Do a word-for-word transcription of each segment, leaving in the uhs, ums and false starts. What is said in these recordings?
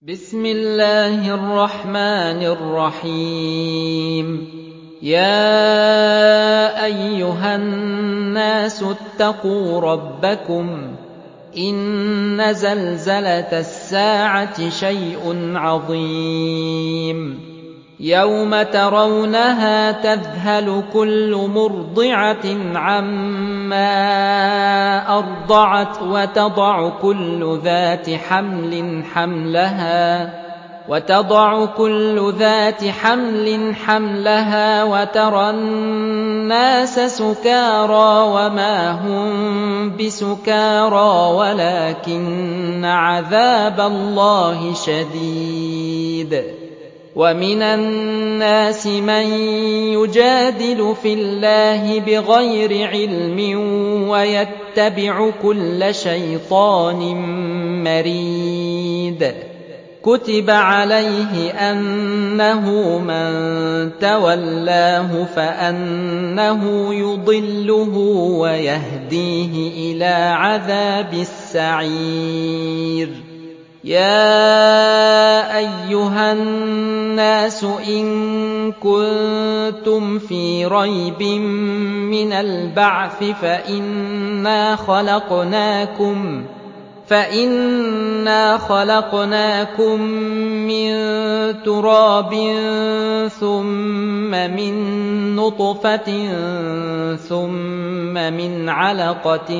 بسم الله الرحمن الرحيم يا أيها الناس اتقوا ربكم إن زلزلة الساعة شيء عظيم يوم ترونها تذهل كل مرضعة عما أرضعت وتضع كل ذات حمل حملها وتضع كل ذات حمل حملها وترى الناس سكارى وما هم بسكارى ولكن عذاب الله شديد ومن الناس من يجادل في الله بغير علم ويتبع كل شيطان مريد كتب عليه أنه من تولاه فأنه يضله ويهديه إلى عذاب السعير يا أيها الناس إن كنتم في ريب من البعث فإنا خلقناكم فإنا خلقناكم من تراب ثم من نطفة ثم من علقة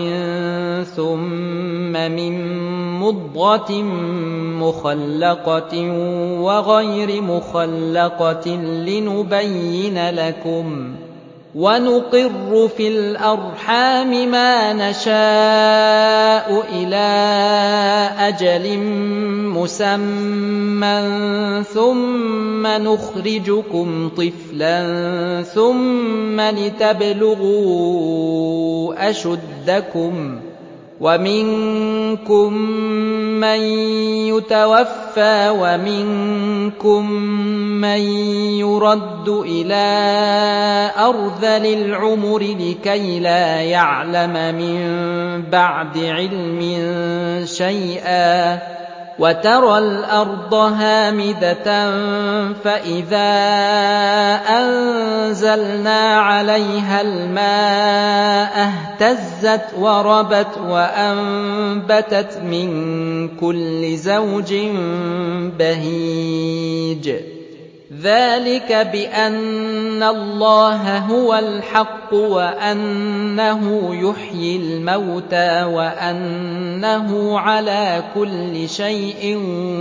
ثم من مضغة مخلقة وغير مخلقة لنبين لكم ونقر في الأرحام ما نشاء إلى أجل مسمى ثم نخرجكم طفلا ثم لتبلغوا أشدكم ومنكم من يتوفى ومنكم من يرد إلى أرذل العمر لكي لا يعلم من بعد علم شيئا وترى الأرض هامدة فإذا أنزلنا عليها الماء اهتزت وربت وأنبتت من كل زوج بهيج ذلك بأن الله هو الحق وأنه يحيي الموتى وأنه على كل شيء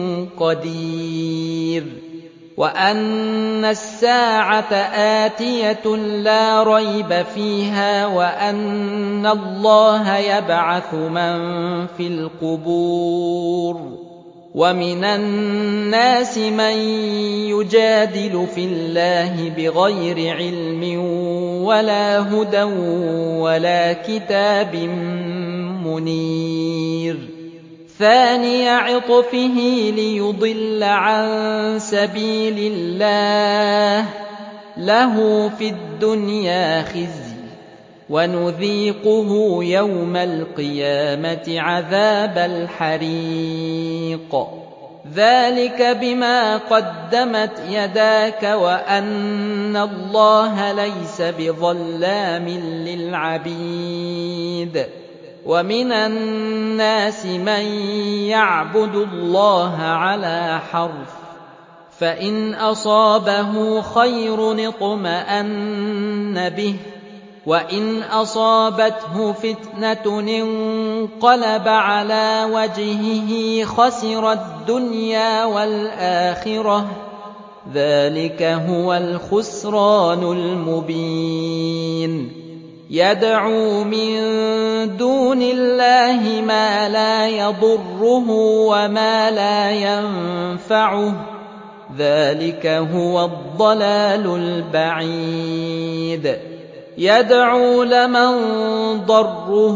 قدير وأن الساعة آتية لا ريب فيها وأن الله يبعث من في القبور ومن الناس من يجادل في الله بغير علم ولا هدى ولا كتاب منير ثاني عطفه ليضل عن سبيل الله له في الدنيا خزي ونذيقه يوم القيامة عذاب الحريق ذلك بما قدمت يداك وأن الله ليس بظلام للعبيد ومن الناس من يعبد الله على حرف فإن أصابه خير اطمأن به وإن أصابته فتنة انقلب على وجهه خسر الدنيا والآخرة ذلك هو الخسران المبين يدعو من دون الله ما لا يضره وما لا ينفعه ذلك هو الضلال البعيد يدعو لمن ضره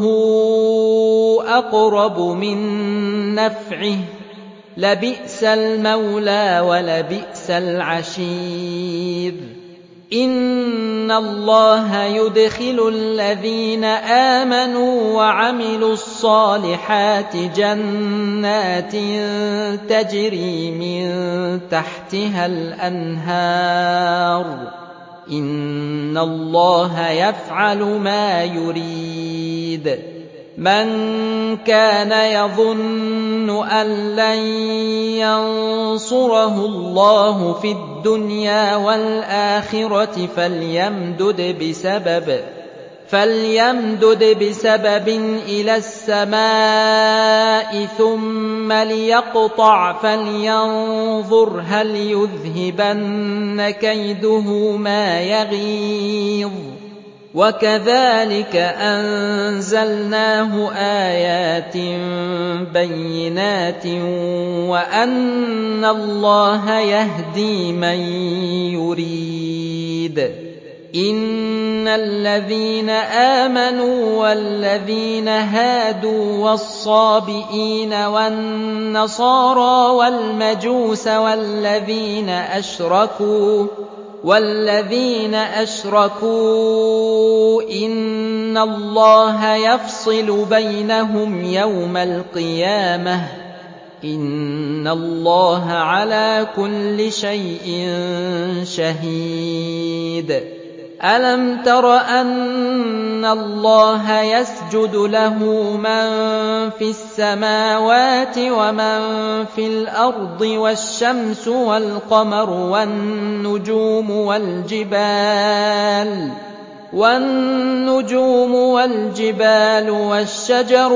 أقرب من نفعه لبئس المولى ولبئس العشير إِنَّ اللَّهَ يُدْخِلُ الَّذِينَ آمَنُوا وَعَمِلُوا الصَّالِحَاتِ جَنَّاتٍ تَجْرِي مِن تَحْتِهَا الْأَنْهَارُ ۚ إِنَّ اللَّهَ يَفْعَلُ مَا يُرِيدُ. مَن كَانَ يَظُنُّ أَن لَّن يَنصُرَهُ اللَّهُ فِي الدُّنْيَا وَالْآخِرَةِ فَلْيَمْدُدْ بِسَبَبٍ فَلْيَمْدُدْ بِسَبَبٍ إِلَى السَّمَاءِ ثُمَّ لْيَقْطَعْ فَلْيَنظُرْ هَلْ يُذْهِبَنَّ كَيْدُهُ مَا يَغِيظُ. وَكَذَلِكَ أَنزَلْنَاهُ آيَاتٍ بَيِّنَاتٍ وَأَنَّ اللَّهَ يَهْدِي مَن يُرِيدُ. إِنَّ الَّذِينَ آمَنُوا وَالَّذِينَ هَادُوا وَالصَّابِئِينَ وَالنَّصَارَىٰ وَالْمَجُوسَ وَالَّذِينَ أَشْرَكُوا وَالَّذِينَ أَشْرَكُوا إِنَّ اللَّهَ يَفْصِلُ بَيْنَهُمْ يَوْمَ الْقِيَامَةِ ۚ إِنَّ اللَّهَ عَلَىٰ كُلِّ شَيْءٍ شَهِيدٌ. أَلَمْ تَرَ أَنَّ اللَّهَ يَسْجُدُ لَهُ مَن فِي السَّمَاوَاتِ وَمَن فِي الْأَرْضِ وَالشَّمْسُ وَالْقَمَرُ وَالنُّجُومُ وَالْجِبَالُ وَالنُّجُومُ وَالْجِبَالُ وَالشَّجَرُ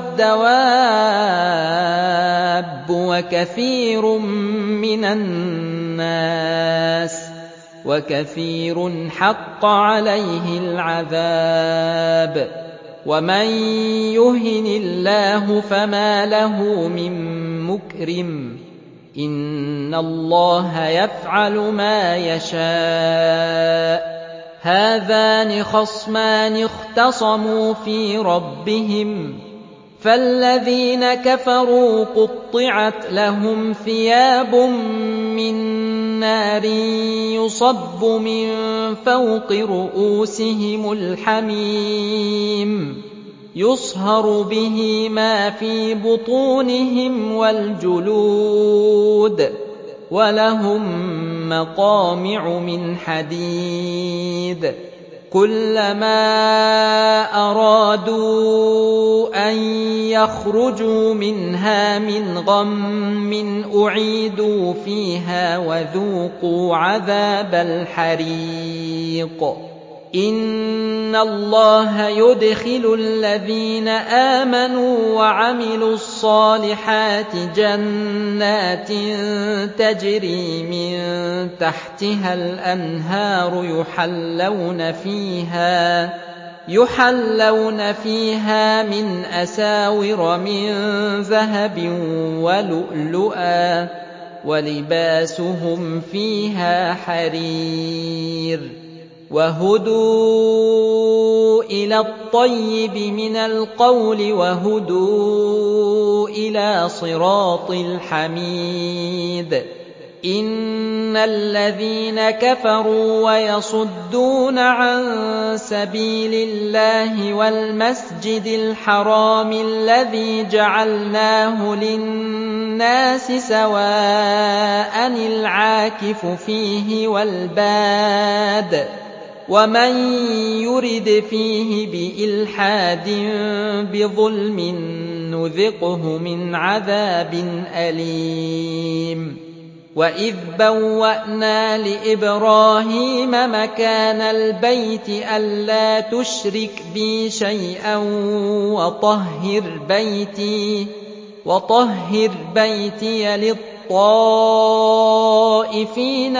وَالدَّوَابُّ وَكَثِيرٌ مِّنَ النَّاسِ وَكَثِيرٌ حَقَّ عَلَيْهِ الْعَذَابُ. وَمَن يُهِنِ اللَّهُ فَمَا لَهُ مِن مُّكْرِمٍ. إِنَّ اللَّهَ يَفْعَلُ مَا يَشَاءُ. هَٰذَانِ خَصْمَانِ اخْتَصَمُوا فِي رَبِّهِمْ فَالَّذِينَ كَفَرُوا قُطِّعَتْ لَهُمْ ثِيَابٌ مِّن نَّارٍ يُصَبُّ مِن فَوْقِ رُءُوسِهِمُ الْحَمِيمُ يُصْهَرُ بِهِ مَا فِي بُطُونِهِمْ وَالْجُلُودُ وَلَهُم مَّقَامِعُ مِنْ حَدِيدٍ كُلَّمَا أَرَادُوا أَن يَخْرُجُوا مِنْهَا مِنْ غَمٍّ أُعِيدُوا فِيهَا وَذُوقُوا عَذَابَ الْحَرِيقِ. إِنَّ اللَّهَ يُدْخِلُ الَّذِينَ آمَنُوا وَعَمِلُوا الصَّالِحَاتِ جَنَّاتٍ تَجْرِي مِن تَحْتِهَا الْأَنْهَارُ يُحَلَّوْنَ فِيهَا يُحَلَّوْنَ فِيهَا مِنْ أَسَاوِرَ مِن ذَهَبٍ وَلُؤْلُؤًا وَلِبَاسُهُمْ فِيهَا حَرِيرٌ. وَهُدُوا إِلَى الطَّيِّبِ مِنَ الْقَوْلِ وَهُدُوا إِلَىٰ صِرَاطِ الْحَمِيدِ. إِنَّ الَّذِينَ كَفَرُوا وَيَصُدُّونَ عَن سَبِيلِ اللَّهِ وَالْمَسْجِدِ الْحَرَامِ الَّذِي جَعَلْنَاهُ لِلنَّاسِ سَوَاءً الْعَاكِفُ فِيهِ وَالْبَادِ وَمَن يُرِدْ فِيهِ بِإِلْحَادٍ بِظُلْمٍ نُّذِقْهُ مِنْ عَذَابٍ أَلِيمٍ. وَإِذْ بَوَّأْنَا لِإِبْرَاهِيمَ مَكَانَ الْبَيْتِ أَلَّا تُشْرِكْ بِي شَيْئًا وَطَهِّرْ بَيْتِيَ وَطَهِّرْ بَيْتِيَ لِلطَّائِفِينَ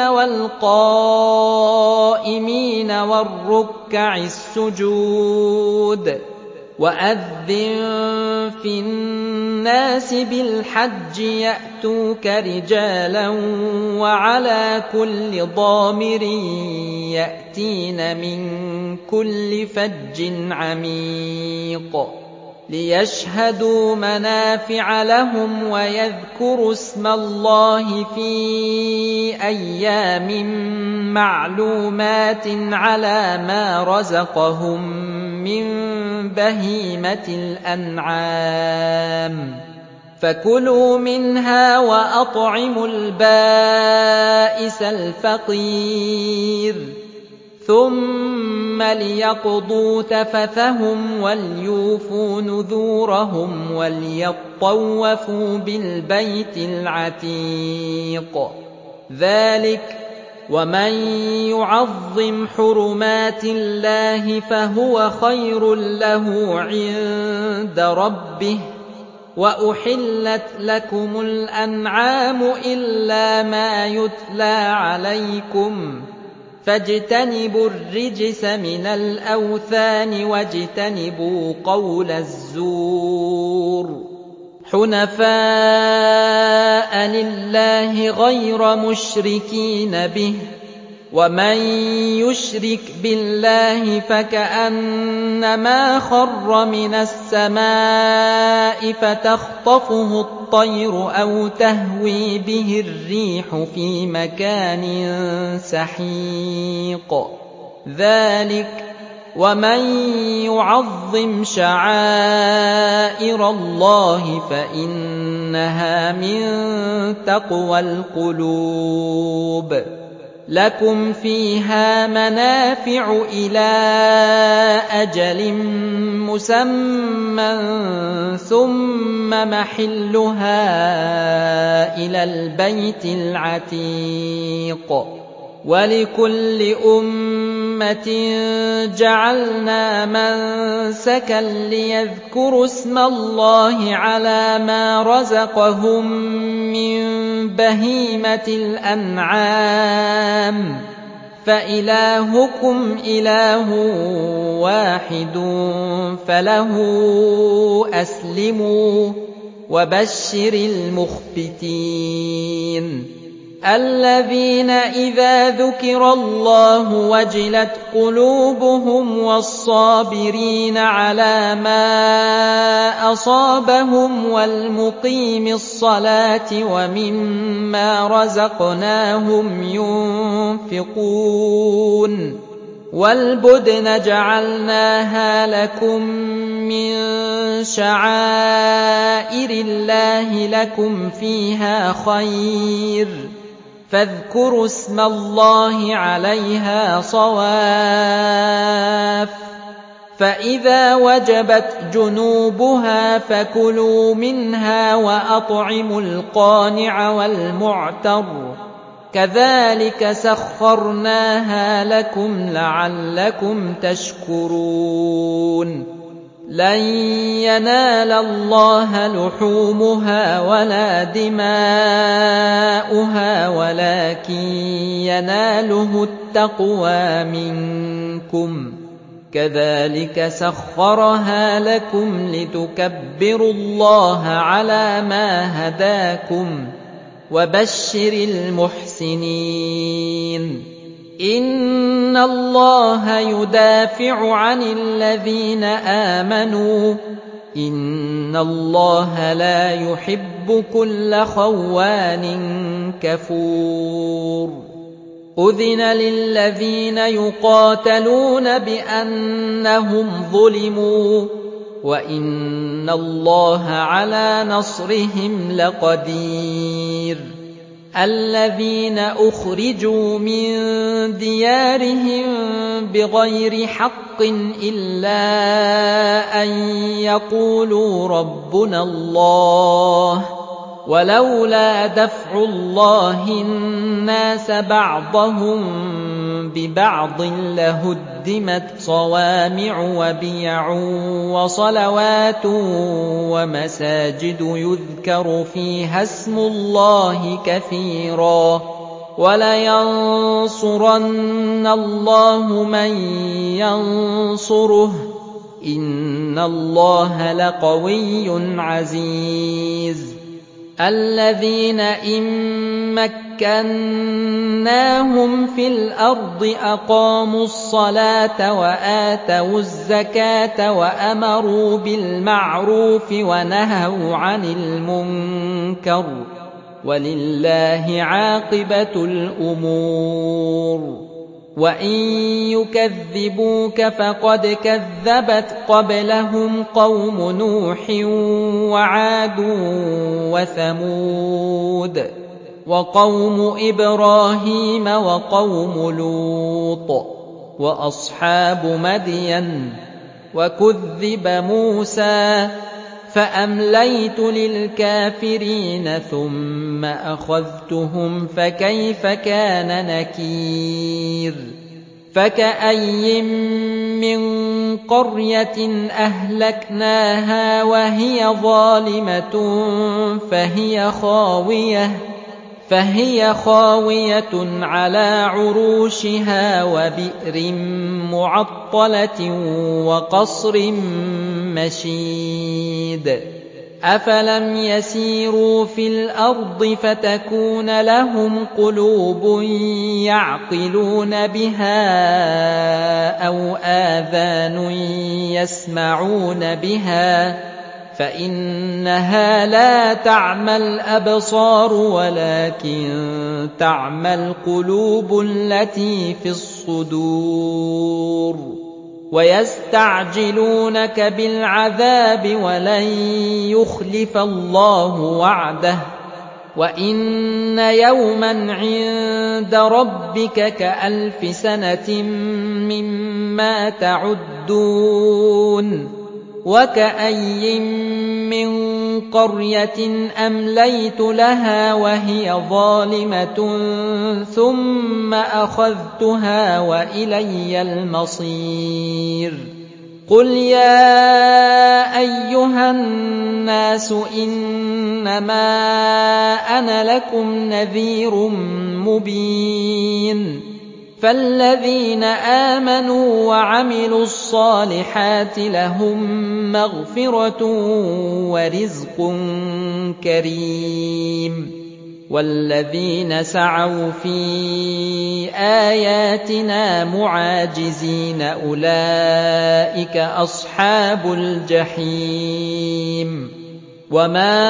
وَالْقَائِمِينَ وَالرُّكَّعِ السُّجُودِ. وَأَذِّن فِي النَّاسِ بِالْحَجِّ يَأْتُوكَ رِجَالًا وَعَلَىٰ كُلِّ ضَامِرٍ يَأْتِينَ مِن كُلِّ فَجٍّ عَمِيقٍ. ليشهدوا منافع لهم ويذكروا اسم الله في أيام معلومات على ما رزقهم من بهيمة الأنعام فكلوا منها وأطعموا البائس الفقير ثم ليقضوا تفثهم وليوفوا نذورهم وليطوفوا بالبيت العتيق ذلك ومن يعظم حرمات الله فهو خير له عند ربه وأحلت لكم الأنعام إلا ما يتلى عليكم فاجتنبوا الرجس من الأوثان واجتنبوا قول الزور حنفاء لله غير مشركين به ومن يشرك بالله فكأنما خر من السماء فتخطفه الطير أو تهوي به الريح في مكان سحيق ذلك ومن يعظم شعائر الله فإنها من تقوى القلوب لكم فيها منافع إلى أجل مسمى ثم محلها إلى البيت العتيق ولكل أمة جعلنا منسكا ليذكروا اسم الله على ما رزقهم من بهيمة الأنعام فإلهكم إله واحد فله أسلموا وبشر المخبتين الذين إذا ذكر الله وجلت قلوبهم والصابرين على ما أصابهم والمقيم الصلاة ومما رزقناهم ينفقون والبدن جعلناها لكم من شعائر الله لكم فيها خير فاذكروا اسم الله عليها صواف فإذا وجبت جنوبها فكلوا منها وأطعموا القانع والمعتر كذلك سخرناها لكم لعلكم تشكرون لن ينال الله لحومها ولا دماؤها ولكن يناله التقوى منكم كذلك سخرها لكم لتكبروا الله على ما هداكم وبشر المحسنين إن الله يدافع عن الذين آمنوا إن الله لا يحب كل خوان كفور أذن للذين يقاتلون بأنهم ظلموا وإن الله على نصرهم لقدير الذين أخرجوا من ديارهم بغير حق إلا أن يقولوا ربنا الله ولولا دفع الله الناس بعضهم ببعض لهدمت صوامع وبيع وصلوات ومساجد يذكر فيها اسم الله كثيرا ولينصرن الله من ينصره إن الله لقوي عزيز الذين إن مكناهم في الأرض أقاموا الصلاة وآتوا الزكاة وأمروا بالمعروف ونهوا عن المنكر ولله عاقبة الأمور وإن يكذبوك فقد كذبت قبلهم قوم نوح وعاد وثمود وقوم إبراهيم وقوم لوط وأصحاب مدين وكذب موسى فأمليت للكافرين ثم أخذتهم فكيف كان نكير فكأي من قرية أهلكناها وهي ظالمة فهي خاوية فهي خاوية على عروشها وبئر معطلة وقصر مشيد أفلم يسيروا في الأرض فتكون لهم قلوب يعقلون بها أو آذان يسمعون بها فإنها لا تعمى الأبصار ولكن تعمى القلوب التي في الصدور ويستعجلونك بالعذاب ولن يخلف الله وعده وإن يوما عند ربك كألف سنة مما تعدون وكأي من قرية أمليت لها وهي ظالمة ثم أخذتها وإلي المصير قل يا أيها الناس إنما أنا لكم نذير مبين فالذين آمنوا وعملوا الصالحات لهم مغفرة ورزق كريم والذين سعوا في آياتنا معاجزين أولئك أصحاب الجحيم وما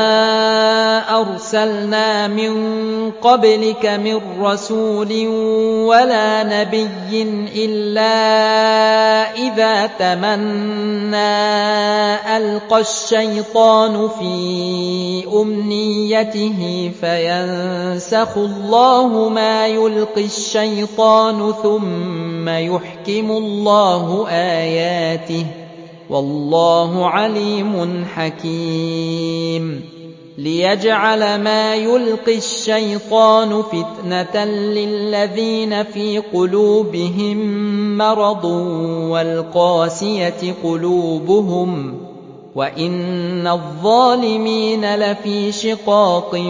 أرسلنا من قبلك من رسول ولا نبي إلا إذا تمنى ألقى الشيطان في أمنيته فينسخ الله ما يلقي الشيطان ثم يحكم الله آياته والله عليم حكيم ليجعل ما يلقي الشيطان فتنة للذين في قلوبهم مرض والقاسية قلوبهم وإن الظالمين لفي شقاق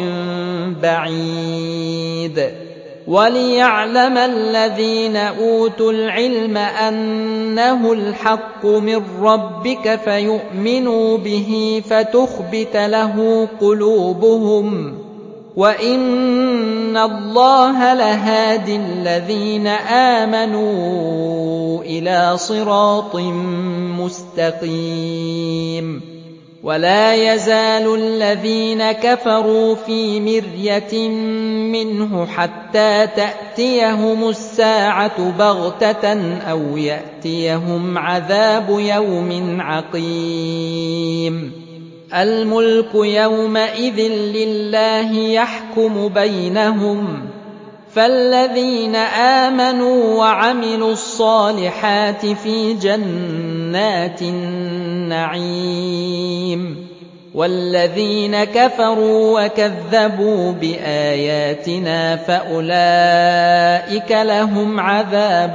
بعيد وليعلم الذين أوتوا العلم أنه الحق من ربك فيؤمنوا به فتخبت له قلوبهم وإن الله لهادي الذين آمنوا إلى صراط مستقيم ولا يزال الذين كفروا في مرية منه حتى تأتيهم الساعة بغتة أو يأتيهم عذاب يوم عقيم الملك يومئذ لله يحكم بينهم فالذين آمنوا وعملوا الصالحات في جنات النعيم والذين كفروا وكذبوا بآياتنا فأولئك لهم عذاب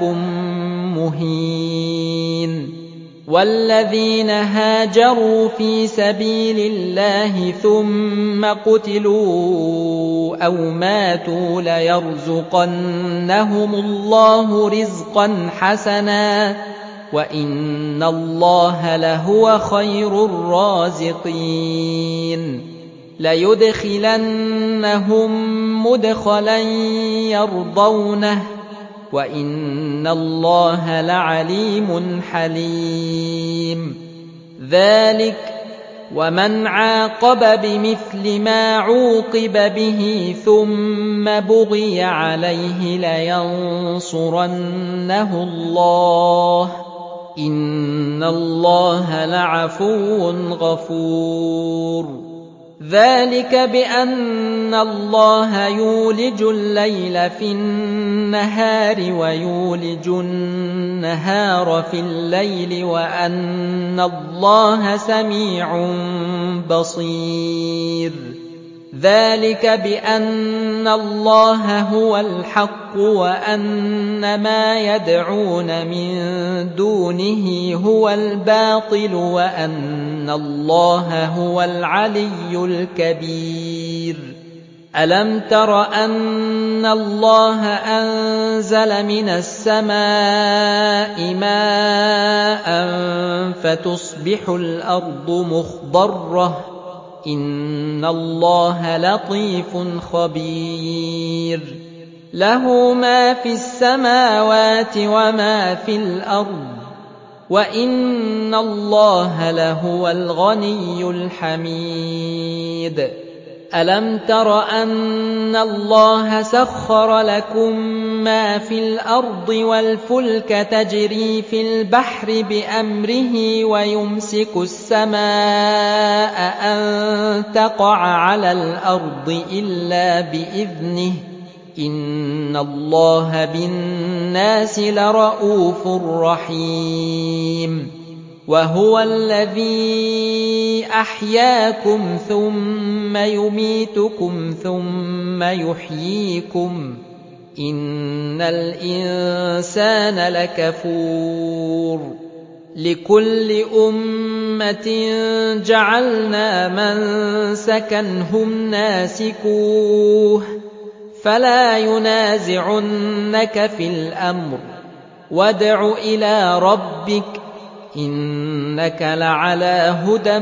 مهين والذين هاجروا في سبيل الله ثم قتلوا أو ماتوا ليرزقنهم الله رزقا حسنا وإن الله لهو خير الرازقين لَيُدْخِلَنَّهُم مُّدْخَلًا يَرْضَوْنَهُ ۗ وَإِنَّ اللَّهَ لَعَلِيمٌ حَلِيمٌ. ذَٰلِكَ وَمَنْ عَاقَبَ بِمِثْلِ مَا عُوقِبَ بِهِ ثُمَّ بُغِيَ عَلَيْهِ لَيَنصُرَنَّهُ اللَّهُ ۗ إِنَّ اللَّهَ لَعَفُوٌّ غَفُورٌ. ذَٰلِكَ بِأَنَّ اللَّهَ يُولِجُ اللَّيْلَ فِي النَّهَارِ وَيُولِجُ النَّهَارَ فِي اللَّيْلِ وَأَنَّ اللَّهَ سَمِيعٌ بَصِيرٌ. ذَٰلِكَ بِأَنَّ اللَّهَ هُوَ الْحَقُّ وَأَنَّ مَا يَدْعُونَ مِن دُونِهِ هُوَ الْبَاطِلُ وَأَنَّ اللَّهَ هُوَ الْعَلِيُّ الْكَبِيرُ. أَلَمْ تَرَ أَنَّ اللَّهَ أَنزَلَ مِنَ السَّمَاءِ مَاءً فَتُصْبِحُ الْأَرْضُ مُخْضَرَّةً ۗ إِنَّ اللَّهَ لَطِيفٌ خَبِيرٌ. لَهُ مَا فِي السَّمَاوَاتِ وَمَا فِي الْأَرْضِ، وَإِنَّ اللَّهَ لَهُوَ الْغَنِيُّ الْحَمِيدُ. أَلَمْ تَرَ أَنَّ اللَّهَ سَخَّرَ لَكُم مَّا فِي الْأَرْضِ وَالْفُلْكَ تَجْرِي فِي الْبَحْرِ بِأَمْرِهِ وَيُمْسِكُ السَّمَاءَ أَن تَقَعَ عَلَى الْأَرْضِ إِلَّا بِإِذْنِهِ ۗ إِنَّ اللَّهَ بِالنَّاسِ لَرَءُوفٌ رَّحِيمٌ. وَهُوَ الَّذِي أَحْيَاكُمْ ثُمَّ يُمِيتُكُمْ ثُمَّ يُحْيِيكُمْ ۗ إِنَّ الْإِنسَانَ لَكَفُورٌ. لِكُلِّ أُمَّةٍ جَعَلْنَا مَنسَكًا هُمْ نَاسِكُوهُ ۖ فَلَا يُنَازِعُنَّكَ فِي الْأَمْرِ ۚ وَادْعُ إِلَىٰ رَبِّكَ ۖ إِنَّكَ لَعَلَىٰ هُدًى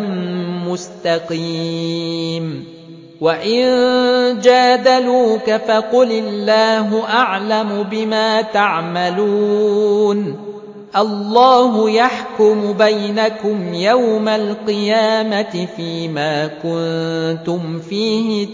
مُّسْتَقِيمٍ. وَإِن جَادَلُوكَ فَقُلِ اللَّهُ أَعْلَمُ بِمَا تَعْمَلُونَ. اللَّهُ يَحْكُمُ بَيْنَكُمْ يَوْمَ الْقِيَامَةِ فِيمَا كُنتُمْ فِيهِ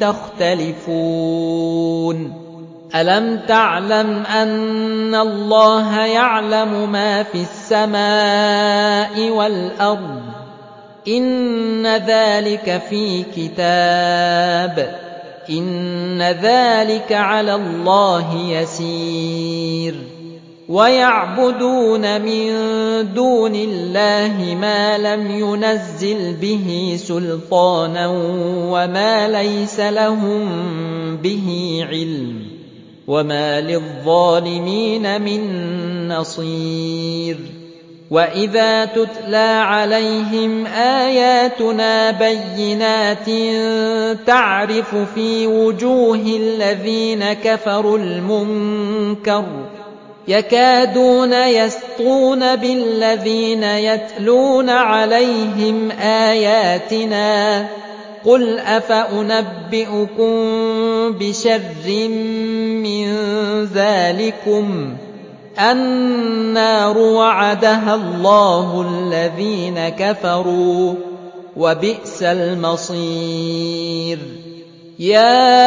تَخْتَلِفُونَ. أَلَمْ تَعْلَمْ أَنَّ اللَّهَ يَعْلَمُ مَا فِي السَّمَاءِ وَالْأَرْضِ ۗ إِنَّ ذَلِكَ فِي كِتَابٍ ۚ إِنَّ ذَلِكَ عَلَى اللَّهِ يَسِيرٌ. وَيَعْبُدُونَ مِن دُونِ اللَّهِ مَا لَمْ يُنَزِّلْ بِهِ سُلْطَانًا وَمَا لَيْسَ لَهُم بِهِ عِلْمٌ ۗ وَمَا لِلظَّالِمِينَ مِن نَّصِيرٍ. وَإِذَا تُتْلَىٰ عَلَيْهِمْ آيَاتُنَا بَيِّنَاتٍ تَعْرِفُ فِي وُجُوهِ الَّذِينَ كَفَرُوا الْمُنكَرَ يَكَادُونَ يَسْطُونَ بِالَّذِينَ يَتْلُونَ عَلَيْهِمْ آيَاتِنَا ۗ قُلْ أَفَأُنَبِّئُكُم بِشَرٍّ مِّن ذَٰلِكُمُ ۗ النَّارُ وَعَدَهَا اللَّهُ الَّذِينَ كَفَرُوا ۖ وَبِئْسَ الْمَصِيرُ. يَا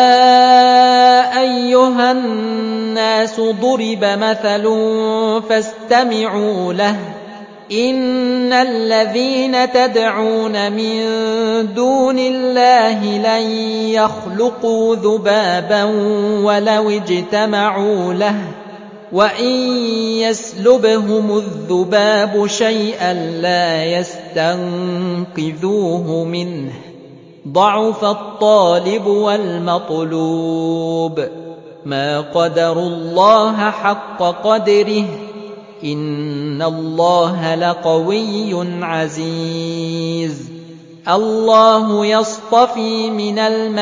أَيُّهَا النَّاسُ ضُرِبَ مَثَلٌ فَاسْتَمِعُوا لَهُ ۚ إِنَّ الَّذِينَ تَدْعُونَ مِن دُونِ اللَّهِ لَن يَخْلُقُوا ذُبَابًا وَلَوِ اجْتَمَعُوا لَهُ ۖ وَإِن يَسْلُبْهُمُ الذُّبَابُ شَيْئًا لَّا يَسْتَنقِذُوهُ مِنْهُ ۚ ضَعُفَ الطَّالِبُ وَالْمَطْلُوبُ. مَا قَدَرُوا اللَّهَ حَقَّ قَدْرِهِ ۗ إِنَّ اللَّهَ لَقَوِيٌّ عَزِيزٌ. اللَّهُ يَصْطَفِي مِنَ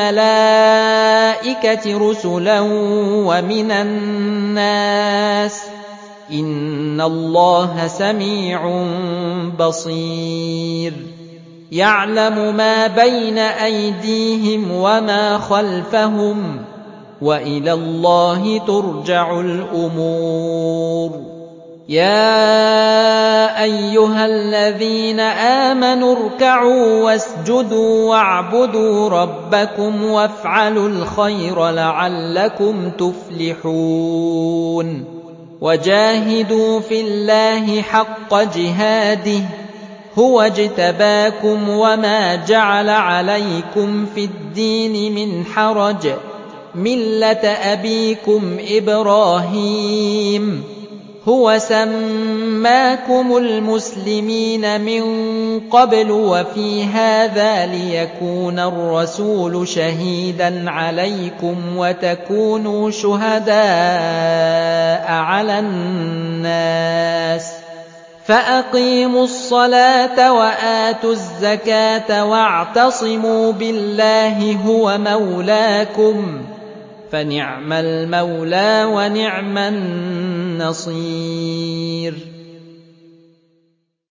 الْمَلَائِكَةِ رُسُلًا وَمِنَ النَّاسِ ۚ إِنَّ اللَّهَ سَمِيعٌ بَصِيرٌ. يعلم ما بين أيديهم وما خلفهم وإلى الله ترجع الأمور يا أيها الذين آمنوا اركعوا واسجدوا واعبدوا ربكم وافعلوا الخير لعلكم تفلحون وجاهدوا في الله حق جهاده هو اجتباكم وما جعل عليكم في الدين من حرج ملة أبيكم إبراهيم هو سماكم المسلمين من قبل وفي هذا ليكون الرسول شهيدا عليكم وتكونوا شهداء على الناس فأقيموا الصلاة وآتوا الزكاة واعتصموا بالله هو مولاكم فنعم المولى ونعم النصير